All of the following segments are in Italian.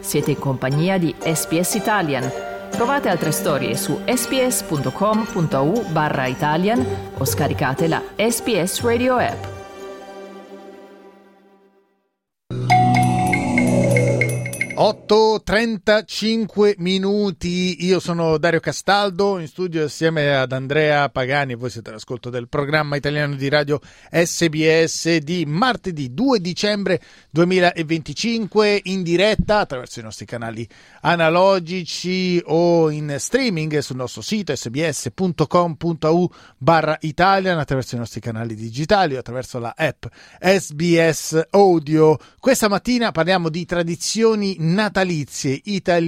Siete in compagnia di SBS Italian. Trovate altre storie su sbs.com.au/Italian o scaricate la SBS Radio app. Otto 35 minuti. Io sono Dario Castaldo, in studio assieme ad Andrea Pagani. Voi siete all'ascolto del programma italiano di radio SBS di martedì 2 dicembre 2025, in diretta attraverso i nostri canali analogici o in streaming sul nostro sito sbs.com.au/Italian, attraverso i nostri canali digitali o attraverso la app SBS Audio. Questa mattina parliamo di tradizioni natalizie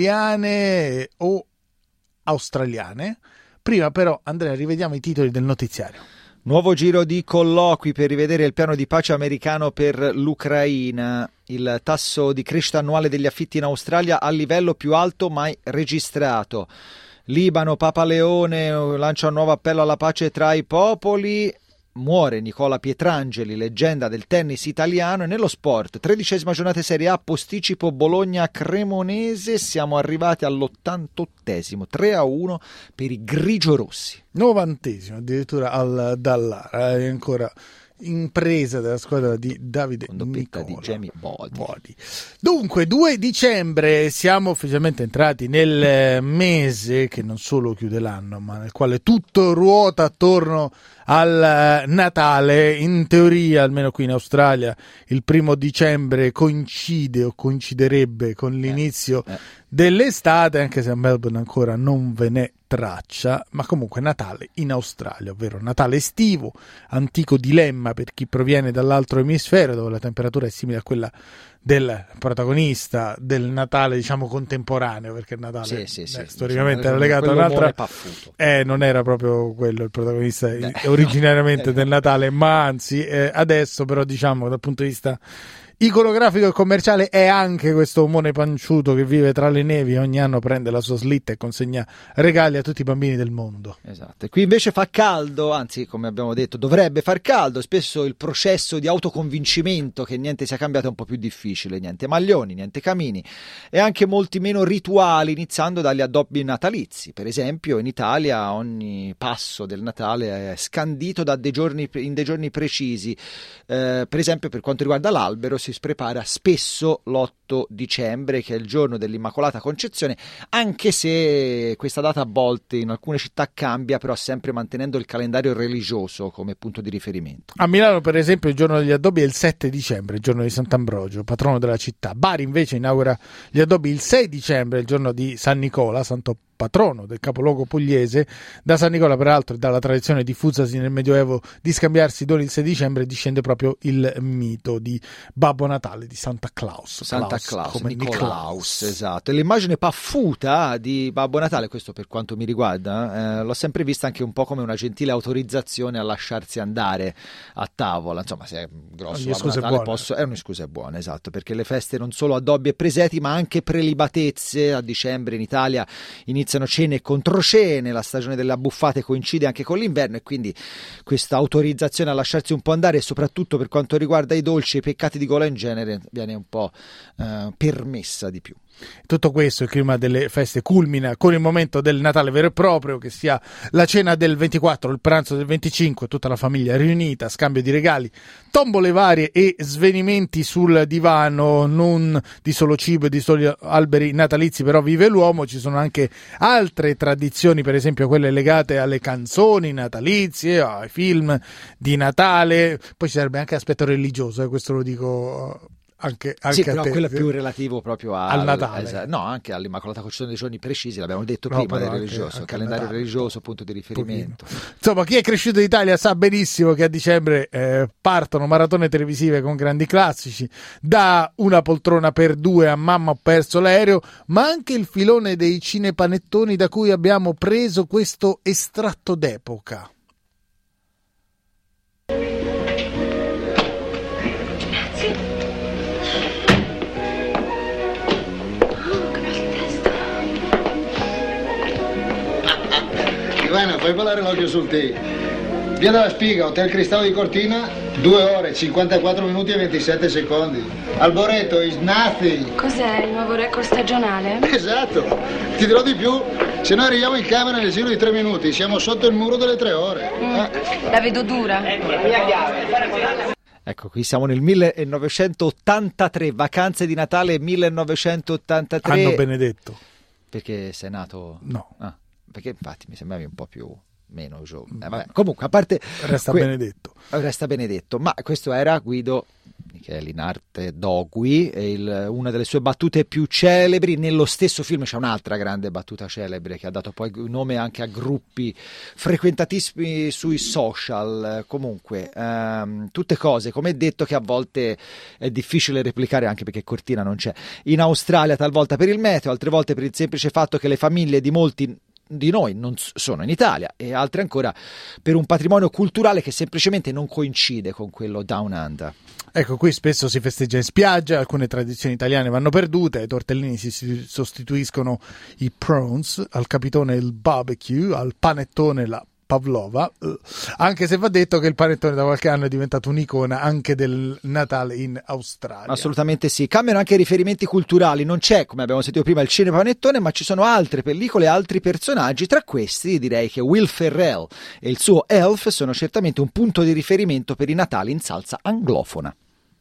italiane o australiane. Prima però, Andrea, rivediamo i titoli del notiziario. Nuovo giro di colloqui per rivedere il piano di pace americano per l'Ucraina. Il tasso di crescita annuale degli affitti in Australia al livello più alto mai registrato. Libano, Papa Leone lancia un nuovo appello alla pace tra i popoli. Muore Nicola Pietrangeli, leggenda del tennis italiano. E nello sport, 13ª giornata Serie A, posticipo Bologna-Cremonese. Siamo arrivati all'88esimo, 3-1 per i grigiorossi. 90esimo addirittura al Dallara, è ancora in presa della squadra di Davide Nicola di Jamie Bodi. Dunque 2 dicembre siamo ufficialmente entrati nel mese che non solo chiude l'anno, ma nel quale tutto ruota attorno al Natale. In teoria, almeno qui in Australia, il 1 dicembre coincide o coinciderebbe con l'inizio dell'estate, anche se a Melbourne ancora non ve n'è traccia, ma comunque Natale in Australia, ovvero Natale estivo, antico dilemma per chi proviene dall'altro emisfero, dove la temperatura è simile a quella del protagonista del Natale, diciamo contemporaneo, perché il Natale storicamente era legato a un'altra, non era proprio quello il protagonista originariamente del Natale, ma anzi adesso però, diciamo, dal punto di vista iconografico e commerciale è anche questo omone panciuto che vive tra le nevi e ogni anno prende la sua slitta e consegna regali a tutti i bambini del mondo. Esatto, e qui invece fa caldo, anzi, come abbiamo detto, dovrebbe far caldo. Spesso il processo di autoconvincimento che niente sia cambiato è un po' più difficile, niente maglioni, niente camini e anche molti meno rituali, iniziando dagli addobbi natalizi. Per esempio in Italia ogni passo del Natale è scandito in dei giorni precisi. Per esempio per quanto riguarda l'albero si prepara spesso l'8 dicembre, che è il giorno dell'Immacolata Concezione, anche se questa data a volte in alcune città cambia, però sempre mantenendo il calendario religioso come punto di riferimento. A Milano, per esempio, il giorno degli addobbi è il 7 dicembre, il giorno di Sant'Ambrogio, patrono della città. Bari invece inaugura gli addobbi il 6 dicembre, il giorno di San Nicola, santo patrono del capoluogo pugliese. Da San Nicola, peraltro, e dalla tradizione diffusasi nel Medioevo di scambiarsi doni il 6 dicembre, discende proprio il mito di Babbo Natale, di Santa Claus. Come Nicolaus, esatto. E l'immagine paffuta di Babbo Natale, questo per quanto mi riguarda, l'ho sempre vista anche un po' come una gentile autorizzazione a lasciarsi andare a tavola. Insomma, se è grosso Babbo Natale è un'escusa buona, esatto, perché le feste non solo addobbi e preseti, ma anche prelibatezze. A dicembre in Italia iniziano cene e controcene, la stagione delle abbuffate coincide anche con l'inverno e quindi questa autorizzazione a lasciarsi un po' andare, e soprattutto per quanto riguarda i dolci e i peccati di gola in genere, viene un po' permessa di più. Tutto questo, il clima delle feste, culmina con il momento del Natale vero e proprio, che sia la cena del 24, il pranzo del 25, tutta la famiglia riunita, scambio di regali, tombole varie e svenimenti sul divano. Non di solo cibo e di soli alberi natalizi però vive l'uomo, ci sono anche altre tradizioni, per esempio quelle legate alle canzoni natalizie, ai film di Natale. Poi ci sarebbe anche l'aspetto religioso, questo lo dico anche sì, a però te. quello è più relativo proprio al Natale, no, anche all'Immacolata Concezione dei giorni precisi, l'abbiamo detto prima, del religioso, anche calendario Natale, religioso, punto di riferimento. Insomma, chi è cresciuto in Italia sa benissimo che a dicembre partono maratone televisive con grandi classici, da Una poltrona per due a Mamma ho perso l'aereo, ma anche il filone dei cinepanettoni da cui abbiamo preso questo estratto d'epoca. Ivana, fai volare l'occhio sul tè. Via della Spiga, Hotel Cristallo di Cortina, 2 ore, 54 minuti e 27 secondi. Alboreto is nothing. Cos'è il nuovo record stagionale? Esatto. Ti dirò di più. Se noi arriviamo in camera nel giro di 3 minuti, siamo sotto il muro delle 3 ore. La vedo dura. La mia chiave. Ecco, qui siamo nel 1983, vacanze di Natale 1983. Anno benedetto. Perché sei nato? No. Ah, perché infatti mi sembravi un po' più meno giovane. Vabbè, comunque, a parte... Resta benedetto. Resta benedetto. Ma questo era Guido Linarte Dogui, e una delle sue battute più celebri. Nello stesso film c'è un'altra grande battuta celebre che ha dato poi nome anche a gruppi frequentatissimi sui social. Comunque, tutte cose, come detto, che a volte è difficile replicare, anche perché Cortina non c'è. In Australia talvolta per il meteo, altre volte per il semplice fatto che le famiglie di molti di noi non sono in Italia, e altre ancora per un patrimonio culturale che semplicemente non coincide con quello Down Under. Ecco, qui spesso si festeggia in spiaggia, alcune tradizioni italiane vanno perdute, ai tortellini si sostituiscono i prawns, al capitone il barbecue, al panettone la pavlova, anche se va detto che il panettone da qualche anno è diventato un'icona anche del Natale in Australia. Assolutamente sì, cambiano anche i riferimenti culturali, non c'è, come abbiamo sentito prima, il cinepanettone, ma ci sono altre pellicole e altri personaggi. Tra questi direi che Will Ferrell e il suo Elf sono certamente un punto di riferimento per i Natali in salsa anglofona.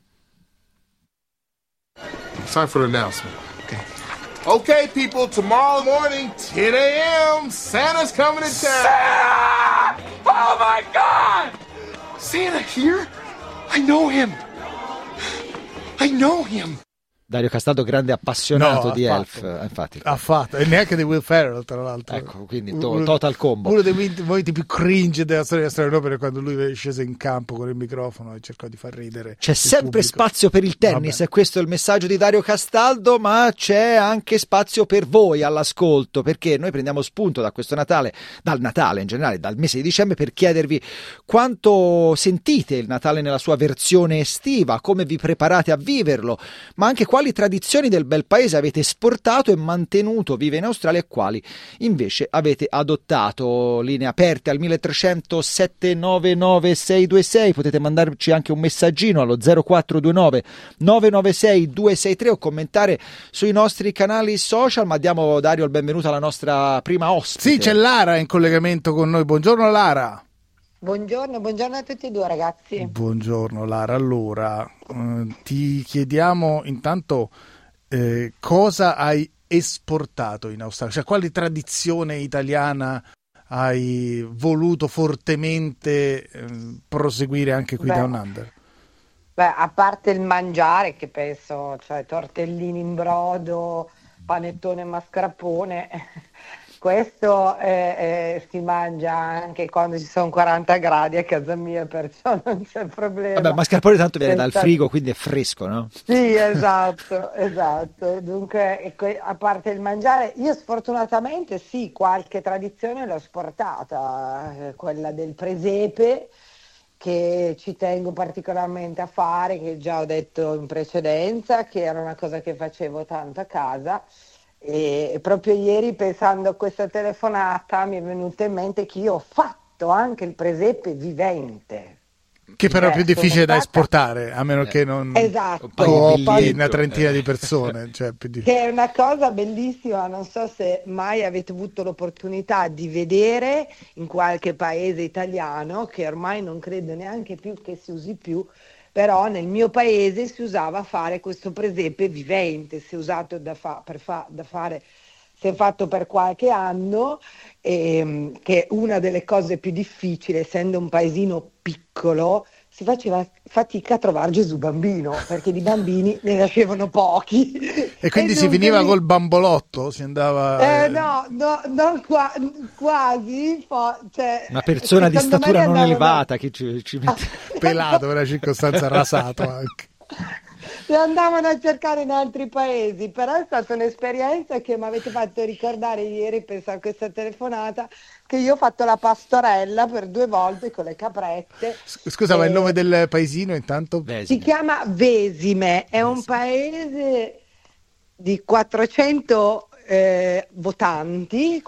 Time for the announcement. Okay, people, tomorrow morning, 10 a.m., Santa's coming to town. Santa! Oh, my God! Santa here? I know him. Dario Castaldo, grande appassionato di Elf, infatti. Ha fatto, e neanche di Will Ferrell, tra l'altro. Ecco, quindi total combo. Uno dei momenti più cringe della storia dell'opera è quando lui scese in campo con il microfono e cercò di far ridere. C'è sempre pubblico. Spazio per il tennis, Vabbè. e questo è il messaggio di Dario Castaldo, ma c'è anche spazio per voi all'ascolto, perché noi prendiamo spunto da questo Natale, dal Natale in generale, dal mese di dicembre, per chiedervi quanto sentite il Natale nella sua versione estiva, come vi preparate a viverlo, ma anche quali tradizioni del bel paese avete esportato e mantenuto vive in Australia e quali invece avete adottato. Linee aperte al 1300 799 626, potete mandarci anche un messaggino allo 0429 996 263 o commentare sui nostri canali social. Ma diamo, Dario, il benvenuto alla nostra prima ospite. Sì, c'è Lara in collegamento con noi. Buongiorno Lara. Buongiorno a tutti e due, ragazzi. Buongiorno Lara, allora ti chiediamo intanto cosa hai esportato in Australia, cioè quale tradizione italiana hai voluto fortemente proseguire anche qui Down Under? Beh, a parte il mangiare, che penso, cioè tortellini in brodo, panettone mascarpone, questo si mangia anche quando ci sono 40 gradi a casa mia, perciò non c'è problema. Vabbè, mascarpone tanto viene dal frigo, quindi è fresco, no? Sì, esatto. Dunque, a parte il mangiare, io sfortunatamente sì, qualche tradizione l'ho sportata, quella del presepe, che ci tengo particolarmente a fare, che già ho detto in precedenza, che era una cosa che facevo tanto a casa. E proprio ieri, pensando a questa telefonata, mi è venuto in mente che io ho fatto anche il presepe vivente, che però è più difficile da esportare, a meno che non coopti una trentina di persone, cioè che è una cosa bellissima. Non so se mai avete avuto l'opportunità di vedere in qualche paese italiano, che ormai non credo neanche più che si usi più, però nel mio paese si usava fare questo presepe vivente, si è usato si è fatto per qualche anno, che è una delle cose più difficili, essendo un paesino piccolo, si faceva fatica a trovare Gesù bambino, perché di bambini ne nascevano pochi. E quindi si finiva col bambolotto, si andava... quasi. Cioè, una persona di statura non elevata che ci mette... Pelato, per una circostanza rasato anche. Lo andavano a cercare in altri paesi, però è stata un'esperienza che mi avete fatto ricordare ieri, penso a questa telefonata, che io ho fatto la pastorella per 2 volte con le caprette. Scusa, ma il nome del paesino intanto? Vesime. Si chiama Vesime, è un paese di 400 votanti,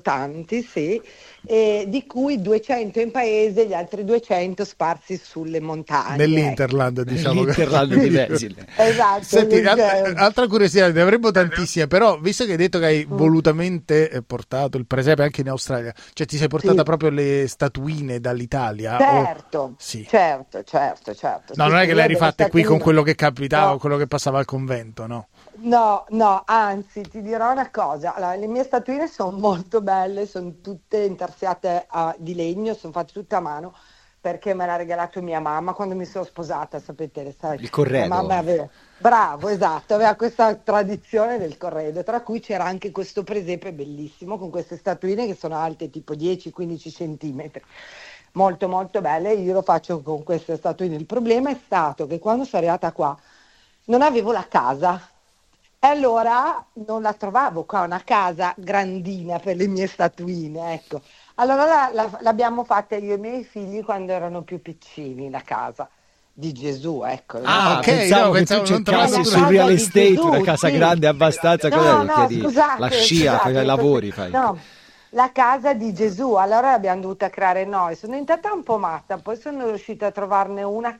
sì, di cui 200 in paese, gli altri 200 sparsi sulle montagne. Nell'Interland, diciamo. L'Interland di Vesile. Esatto. Senti, altra curiosità, ne avremmo tantissime, però visto che hai detto che hai volutamente portato il presepe anche in Australia, cioè ti sei portata proprio le statuine dall'Italia? Certo, Sì. certo. No, non è che le hai rifatte qui con quello che capitava, quello che passava al convento, no? No, anzi, ti dirò una cosa. Allora, le mie statuine sono molto belle, sono tutte intarsiate di legno, sono fatte tutte a mano, perché me l'ha regalato mia mamma quando mi sono sposata, sapete, sai, il corredo. Mia mamma bravo, esatto, aveva questa tradizione del corredo, tra cui c'era anche questo presepe bellissimo, con queste statuine che sono alte tipo 10-15 centimetri. Molto molto belle, io lo faccio con queste statuine. Il problema è stato che quando sono arrivata qua non avevo la casa. E allora non la trovavo qua, una casa grandina per le mie statuine, ecco. Allora l'abbiamo fatta io e i miei figli quando erano più piccini, la casa di Gesù, ecco. Ok, pensavo che tu cercassi sul real estate una casa grande abbastanza, scusate, la scia, fai i lavori, fai. No, la casa di Gesù, allora l'abbiamo dovuta creare noi. Sono diventata un po' matta, poi sono riuscita a trovarne una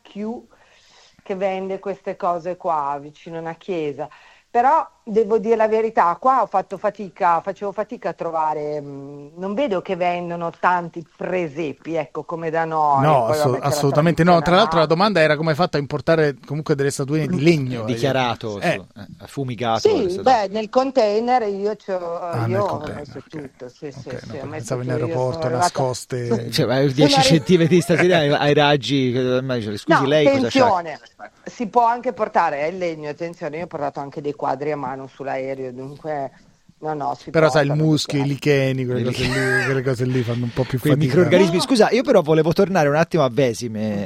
che vende queste cose qua, vicino a una chiesa. Però devo dire la verità, qua facevo fatica a trovare, non vedo che vendono tanti presepi, ecco, come da noi. No, Poi, assolutamente no. Tra l'altro la domanda era come hai fatto a importare comunque delle statuine di legno. Dichiarato, affumicato. Sì, nel container io ho container, messo tutto. Sì, pensavo in aeroporto, nascoste. Cioè, 10 centimetri di statuine ai raggi. Scusi, lei attenzione, si può anche portare il legno, attenzione, io ho portato anche dei quadri a mano sull'aereo, dunque però sai, il muschio, i licheni, quelle cose lì fanno un po' più fatica. Microrganismi. Scusa, io però volevo tornare un attimo a Vesime,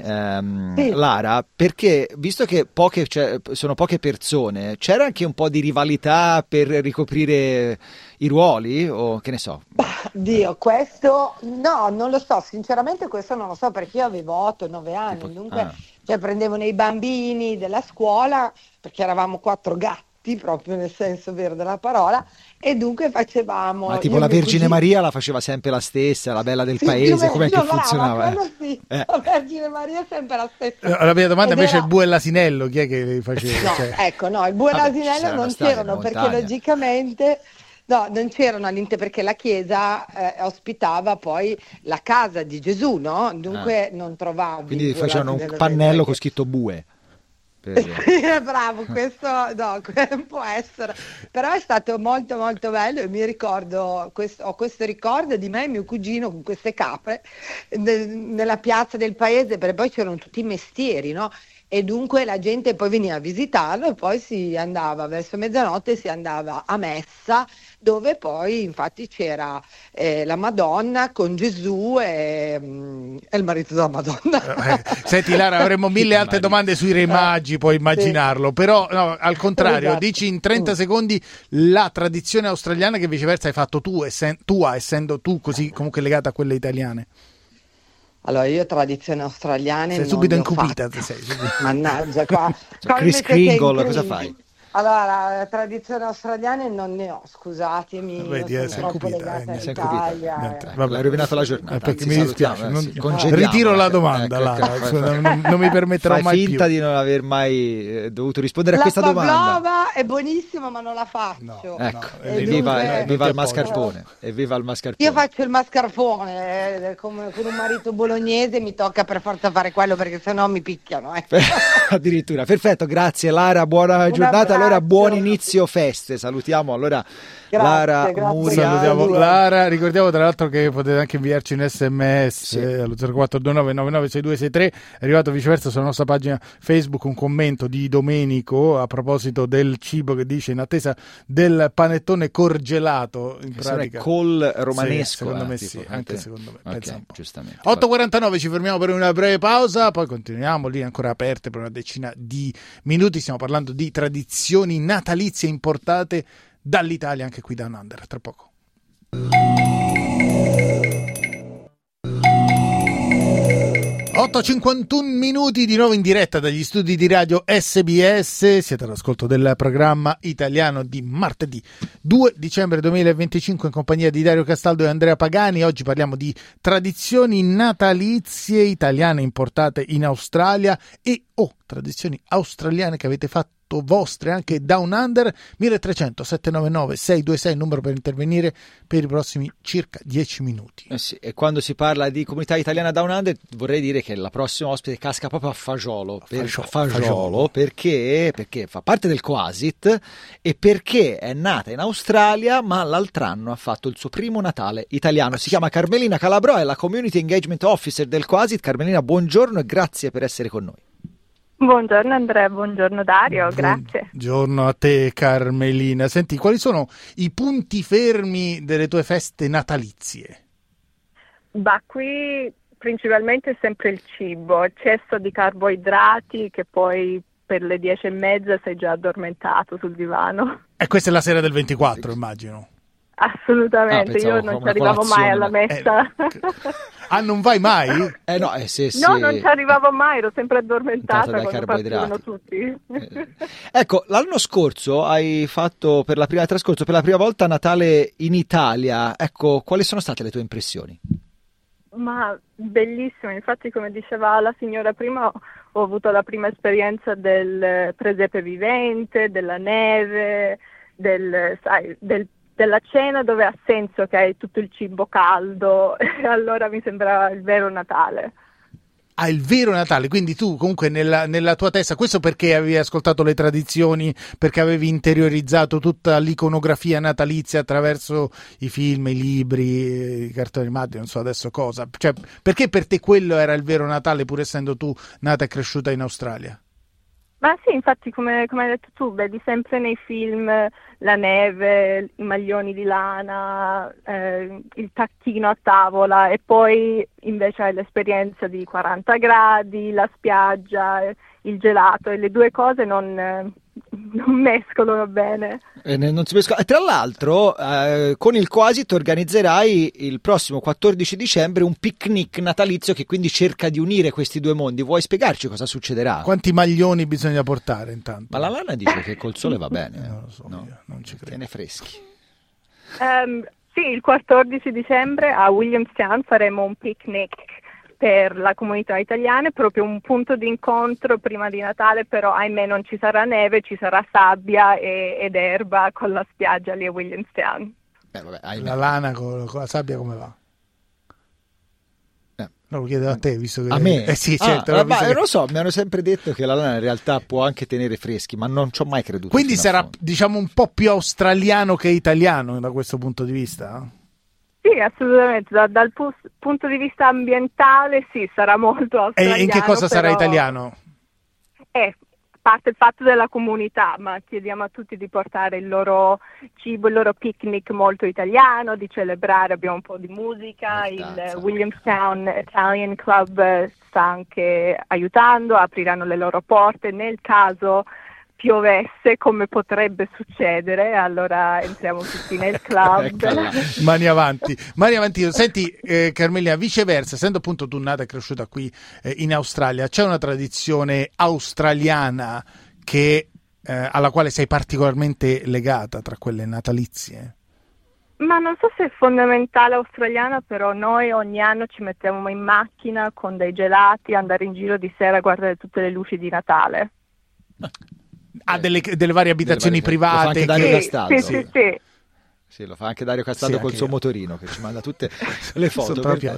Lara, perché visto che sono poche persone, c'era anche un po' di rivalità per ricoprire i ruoli, o che ne so? Dio, questo no, non lo so, sinceramente questo non lo so, perché io avevo 8-9 anni, dunque prendevano i bambini della scuola, perché eravamo 4 gatti, proprio nel senso vero della parola, e dunque facevamo... Ma tipo la Vergine Maria la faceva sempre la stessa, la bella del paese, com'è che funzionava? Sì, la Vergine Maria è sempre la stessa. La mia domanda invece è il bue e l'asinello, chi è che li faceva? No, il bue e l'asinello non c'erano, perché logicamente... No, non c'erano all'interno, perché la chiesa ospitava poi la casa di Gesù, no? Dunque non trovavi. Quindi facevano un pannello con scritto bue. Bravo, questo no, può essere, però è stato molto molto bello. E mi ricordo, ho questo ricordo di me e mio cugino con queste capre nella piazza del paese, perché poi c'erano tutti i mestieri, no? E dunque la gente poi veniva a visitarlo, e poi si andava verso mezzanotte, si andava a messa, dove poi infatti c'era la Madonna con Gesù e il marito della Madonna. Senti Lara, avremmo mille altre domande sui Re Magi, puoi immaginarlo, però no, al contrario, esatto. Dici in 30 secondi la tradizione australiana che viceversa hai fatto tu, essendo tu così comunque legata a quelle italiane. Allora, io tradizione australiane sei subito incupita, mannaggia, qua Chris Kringle, cosa fai? Allora, la tradizione australiana non ne ho, scusatemi, vedi, sono troppo legata all'Italia. Vabbè, hai rovinato la giornata. Perché mi dispiace, ritiro la domanda, non mi permetterò mai più. Fai finta di non aver mai dovuto rispondere a questa domanda. La pavlova è buonissima, ma non la faccio. No, ecco, evviva il mascarpone. Evviva il mascarpone. Io faccio il mascarpone, con un marito bolognese mi tocca per forza fare quello, perché sennò mi picchiano. Addirittura, perfetto, grazie Lara, buona giornata. Allora, buon inizio feste, salutiamo allora Lara Muria. Salutiamo Lara, ricordiamo tra l'altro che potete anche inviarci un sms allo 0429996263. È arrivato viceversa sulla nostra pagina Facebook un commento di Domenico a proposito del cibo, che dice: in attesa del panettone corgelato, in pratica col romanesco, secondo me tipo, anche secondo me, pensa un po'. Giustamente. 8:49, ci fermiamo per una breve pausa, poi continuiamo lì ancora aperte per una decina di minuti. Stiamo parlando di tradizioni natalizie importate dall'Italia, anche qui da un under, tra poco. 8:51 minuti di nuovo in diretta dagli studi di radio SBS. Siete all'ascolto del programma italiano di martedì 2 dicembre 2025 in compagnia di Dario Castaldo e Andrea Pagani. Oggi parliamo di tradizioni natalizie italiane importate in Australia e tradizioni australiane che avete fatto vostre anche Down Under. 1300 799 626 numero per intervenire per i prossimi circa 10 minuti. Sì, e quando si parla di comunità italiana Down Under vorrei dire che la prossima ospite casca proprio a fagiolo, perché fa parte del Quasit e perché è nata in Australia ma l'altro anno ha fatto il suo primo Natale italiano. Si chiama Carmelina Calabrò, è la Community Engagement Officer del Quasit. Carmelina, buongiorno e grazie per essere con noi. Buongiorno Andrea, buongiorno Dario, grazie. Buongiorno a te Carmelina. Senti, quali sono i punti fermi delle tue feste natalizie? Qui principalmente è sempre il cibo, eccesso di carboidrati che poi per le 10:30 sei già addormentato sul divano. E questa è la sera del 24, immagino. Assolutamente, io non ci arrivavo mai alla messa. Non vai mai? No, sì. No, non ci arrivavo mai, ero sempre addormentata quando partivano tutti. Ecco, l'anno scorso hai fatto per la prima volta Natale in Italia. Ecco, quali sono state le tue impressioni? Ma bellissimo, infatti come diceva la signora prima ho avuto la prima esperienza del presepe vivente, della neve, della cena dove ha senso che hai tutto il cibo caldo, e allora mi sembrava il vero Natale. Il vero Natale, quindi tu comunque nella tua testa, questo perché avevi ascoltato le tradizioni, perché avevi interiorizzato tutta l'iconografia natalizia attraverso i film, i libri, i cartoni animati, non so adesso cosa, cioè perché per te quello era il vero Natale pur essendo tu nata e cresciuta in Australia? Ma sì, infatti come hai detto tu, vedi sempre nei film la neve, i maglioni di lana, il tacchino a tavola e poi invece hai l'esperienza di 40 gradi, la spiaggia, il gelato e le due cose non mescolano bene. Non si mescola. E tra l'altro con il Quasit organizzerai il prossimo 14 dicembre un picnic natalizio che quindi cerca di unire questi due mondi. Vuoi spiegarci cosa succederà? Quanti maglioni bisogna portare intanto? Ma la lana dice che col sole va bene. Non lo so, io non ci credo. Tiene freschi. Sì, il 14 dicembre a Williamstown faremo un picnic per la comunità italiana, proprio un punto di incontro prima di Natale, però ahimè non ci sarà neve, ci sarà sabbia ed erba con la spiaggia lì a Williamstown. La lana con la sabbia come va? No, lo chiedo a te, visto che... A me? Sì, certo. Non lo so, mi hanno sempre detto che la lana in realtà può anche tenere freschi, ma non ci ho mai creduto. Quindi sarà, diciamo, un po' più australiano che italiano da questo punto di vista? Sì, assolutamente, dal punto di vista ambientale sì, sarà molto australiano. E in che cosa sarà italiano? A parte il fatto della comunità, ma chiediamo a tutti di portare il loro cibo, il loro picnic molto italiano, di celebrare, abbiamo un po' di musica, il Williamstown Italian Club sta anche aiutando, apriranno le loro porte nel caso piovesse, come potrebbe succedere, allora entriamo tutti nel club. Mani avanti. Senti Carmelina, viceversa, essendo appunto tu nata e cresciuta qui in Australia, c'è una tradizione australiana che alla quale sei particolarmente legata tra quelle natalizie? Ma non so se è fondamentale australiana, però noi ogni anno ci mettiamo in macchina con dei gelati, andare in giro di sera a guardare tutte le luci di Natale. Delle varie abitazioni private. Lo fa anche Dario Castaldo. Sì. Sì, lo fa anche Dario Castaldo col suo motorino che ci manda tutte le foto.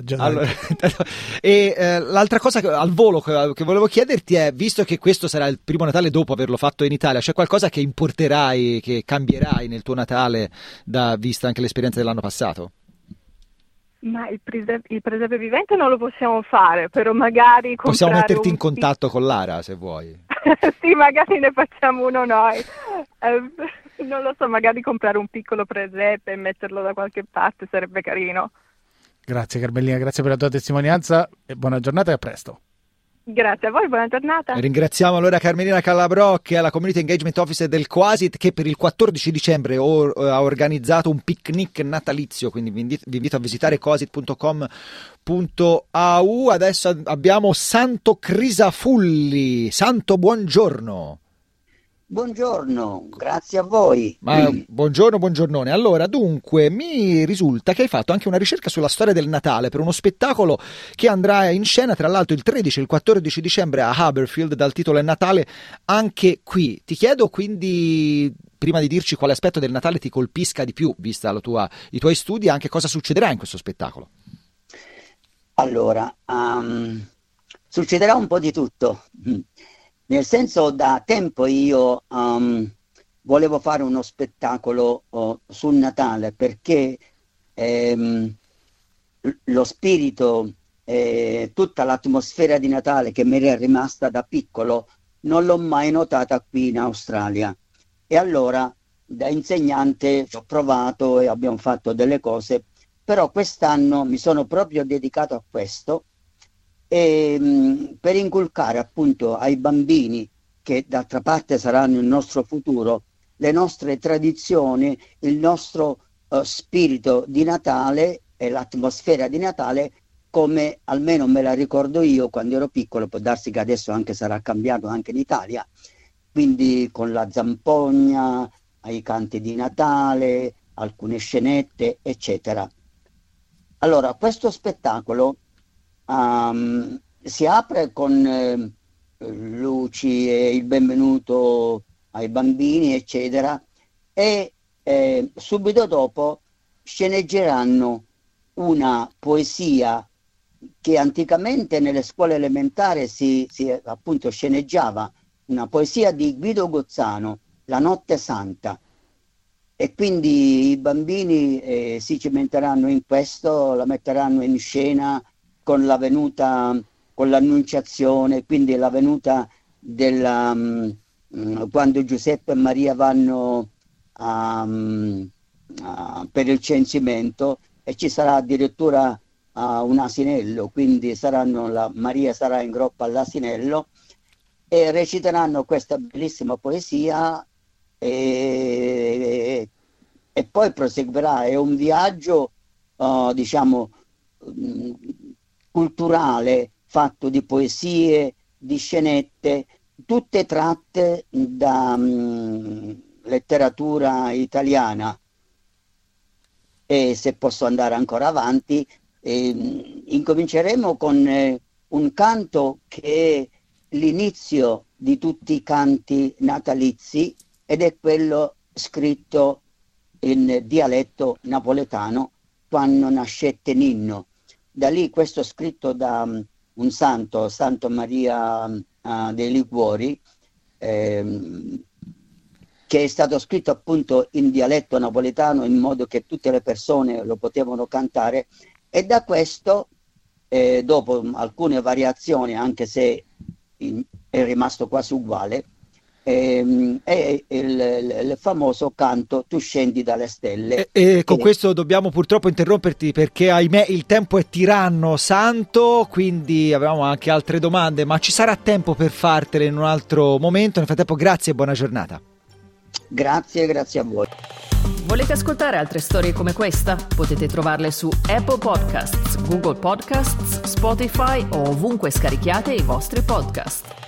L'altra cosa al volo che volevo chiederti è, visto che questo sarà il primo Natale dopo averlo fatto in Italia, c'è qualcosa che importerai, che cambierai nel tuo Natale, vista anche l'esperienza dell'anno passato? Ma il presepe vivente non lo possiamo fare, però magari possiamo metterti in contatto con Lara se vuoi. Sì, magari ne facciamo uno noi. Non lo so, magari comprare un piccolo presepe e metterlo da qualche parte sarebbe carino. Grazie Carmelina, grazie per la tua testimonianza e buona giornata e a presto. Grazie a voi, buona giornata. Ringraziamo allora Carmelina Calabrò, che è la Community Engagement Officer del Quasit, che per il 14 dicembre ha organizzato un picnic natalizio, quindi vi invito a visitare quasit.com.au. Adesso abbiamo Santo Crisafulli. Santo, buongiorno. Buongiorno, grazie a voi. Buongiornone. Allora, dunque, mi risulta che hai fatto anche una ricerca sulla storia del Natale per uno spettacolo che andrà in scena tra l'altro il 13 e il 14 dicembre a Haberfield, dal titolo È Natale anche qui. Ti chiedo quindi, prima di dirci quale aspetto del Natale ti colpisca di più, vista i tuoi studi, anche cosa succederà in questo spettacolo. Allora, succederà un po' di tutto. Nel senso, da tempo io volevo fare uno spettacolo sul Natale, perché lo spirito, tutta l'atmosfera di Natale che mi era rimasta da piccolo, non l'ho mai notata qui in Australia. E allora, da insegnante, ho provato e abbiamo fatto delle cose, però quest'anno mi sono proprio dedicato a questo, e per inculcare appunto ai bambini, che d'altra parte saranno il nostro futuro, le nostre tradizioni, il nostro spirito di Natale e l'atmosfera di Natale, come almeno me la ricordo io quando ero piccolo. Può darsi che adesso anche sarà cambiato anche in Italia, quindi con la zampogna, ai canti di Natale, alcune scenette, eccetera. Allora, questo spettacolo si apre con luci e il benvenuto ai bambini, eccetera, e subito dopo sceneggeranno una poesia che anticamente nelle scuole elementari si appunto sceneggiava, una poesia di Guido Gozzano, La Notte Santa. E quindi i bambini si cimenteranno in questo, la metteranno in scena con la venuta, con l'annunciazione, quindi la venuta quando Giuseppe e Maria vanno per il censimento, e ci sarà addirittura un asinello, quindi Maria sarà in groppa all'asinello e reciteranno questa bellissima poesia, e poi proseguirà. È un viaggio diciamo culturale, fatto di poesie, di scenette, tutte tratte da letteratura italiana. E se posso andare ancora avanti, incominceremo con un canto che è l'inizio di tutti i canti natalizi, ed è quello scritto in dialetto napoletano, Quando nascette Ninno. Da lì, questo scritto da un santo, Santo Maria dei Liguori, che è stato scritto appunto in dialetto napoletano, in modo che tutte le persone lo potevano cantare, e da questo, dopo alcune variazioni, anche se è rimasto quasi uguale, è il famoso canto Tu scendi dalle stelle. E con questo dobbiamo purtroppo interromperti, perché ahimè il tempo è tiranno, Santo, quindi avevamo anche altre domande, ma ci sarà tempo per fartele in un altro momento. Nel frattempo, grazie e buona giornata. Grazie a voi. Volete ascoltare altre storie come questa? Potete trovarle su Apple Podcasts, Google Podcasts, Spotify o ovunque scarichiate i vostri podcast.